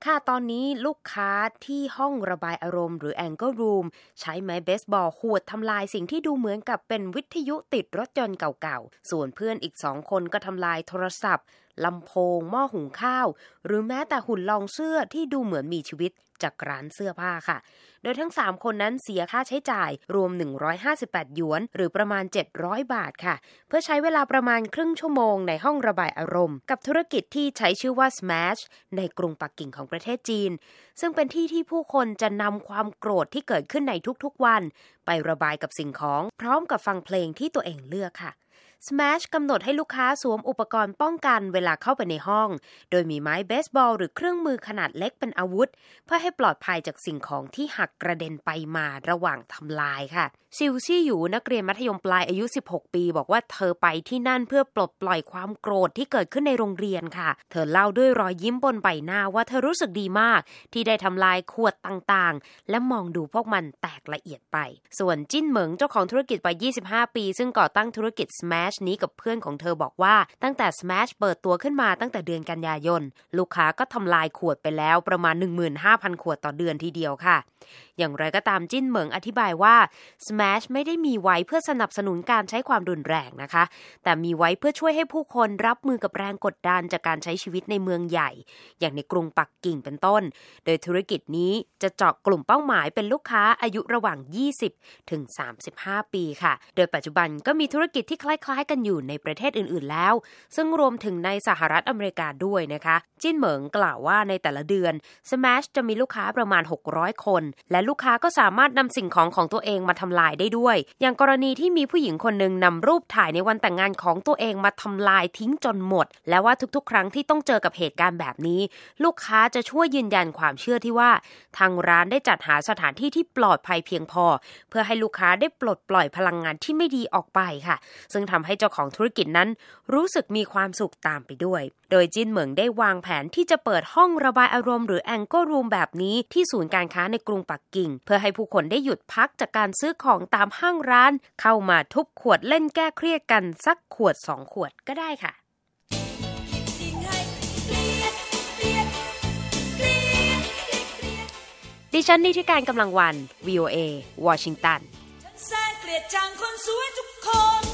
ค่ะตอนนี้ลูกค้าที่ห้องระบายอารมณ์หรือ Anger Room ใช้ไม้เบสบอลขวดทำลายสิ่งที่ดูเหมือนกับเป็นวิทยุติดรถยนต์เก่าๆส่วนเพื่อนอีก2คนก็ทำลายโทรศัพท์ลำโพงหม้อหุงข้าวหรือแม้แต่หุ่นลองเสื้อที่ดูเหมือนมีชีวิตจากร้านเสื้อผ้าค่ะโดยทั้ง3คนนั้นเสียค่าใช้จ่ายรวม158หยวนหรือประมาณ700บาทค่ะเพื่อใช้เวลาประมาณครึ่งชั่วโมงในห้องระบายอารมณ์กับธุรกิจที่ใช้ชื่อว่า Smash ในกรุงปักกิ่งของประเทศจีนซึ่งเป็นที่ที่ผู้คนจะนำความโกรธที่เกิดขึ้นในทุกๆวันไประบายกับสิ่งของพร้อมกับฟังเพลงที่ตัวเองเลือกค่ะSmash กำหนดให้ลูกค้าสวมอุปกรณ์ป้องกันเวลาเข้าไปในห้องโดยมีไม้เบสบอลหรือเครื่องมือขนาดเล็กเป็นอาวุธเพื่อให้ปลอดภัยจากสิ่งของที่หักกระเด็นไปมาระหว่างทำลายค่ะซิวซี่อยู่นักเรียนมัธยมปลายอายุ16ปีบอกว่าเธอไปที่นั่นเพื่อปลดปล่อยความโกรธที่เกิดขึ้นในโรงเรียนค่ะเธอเล่าด้วยรอยยิ้มบนใบหน้าว่าเธอรู้สึกดีมากที่ได้ทำลายขวดต่างๆและมองดูพวกมันแตกละเอียดไปส่วนจิ้นเหมิงเจ้าของธุรกิจวัย25ปีซึ่งก่อตั้งธุรกิจ Smash นี้กับเพื่อนของเธอบอกว่าตั้งแต่ Smash เปิดตัวขึ้นมาตั้งแต่เดือนกันยายนลูกค้าก็ทำลายขวดไปแล้วประมาณ 15,000 ขวดต่อเดือนทีเดียวค่ะอย่างไรก็ตามจิ้นเหมิงอธิบายว่า Smash ไม่ได้มีไว้เพื่อสนับสนุนการใช้ความรุนแรงนะคะแต่มีไว้เพื่อช่วยให้ผู้คนรับมือกับแรงกดดันจากการใช้ชีวิตในเมืองใหญ่อย่างในกรุงปักกิ่งเป็นต้นโดยธุรกิจนี้จะเจาะกลุ่มเป้าหมายเป็นลูกค้าอายุระหว่าง20ถึง35ปีค่ะโดยปัจจุบันก็มีธุรกิจที่คล้ายๆกันอยู่ในประเทศอื่นๆแล้วซึ่งรวมถึงในสหรัฐอเมริกาด้วยนะคะจิ้นเหมิงกล่าวว่าในแต่ละเดือน Smash จะมีลูกค้าประมาณ600คนและลูกค้าก็สามารถนำสิ่งของตัวเองมาทำลายได้ด้วยอย่างกรณีที่มีผู้หญิงคนหนึ่งนำรูปถ่ายในวันแต่งงานของตัวเองมาทำลายทิ้งจนหมดและว่าทุกๆครั้งที่ต้องเจอกับเหตุการณ์แบบนี้ลูกค้าจะช่วยยืนยันความเชื่อที่ว่าทางร้านได้จัดหาสถานที่ที่ปลอดภัยเพียงพอเพื่อให้ลูกค้าได้ปลดปล่อยพลังงานที่ไม่ดีออกไปค่ะซึ่งทำให้เจ้าของธุรกิจนั้นรู้สึกมีความสุขตามไปด้วยโดยจิ้นเหมิงได้วางแผนที่จะเปิดห้องระบายอารมณ์หรือ Anger Room แบบนี้ที่ศูนย์การค้าในกรุงปักกิ่งเพื่อให้ผู้คนได้หยุดพักจากการซื้อของตามห้างร้านเข้ามาทุบขวดเล่นแก้เครียดกันสักขวด2ขวดก็ได้ค่ะดิฉันนิติการกำลังวัน VOA วอชิงตันฉันเกลียดจังคนสวยทุกคน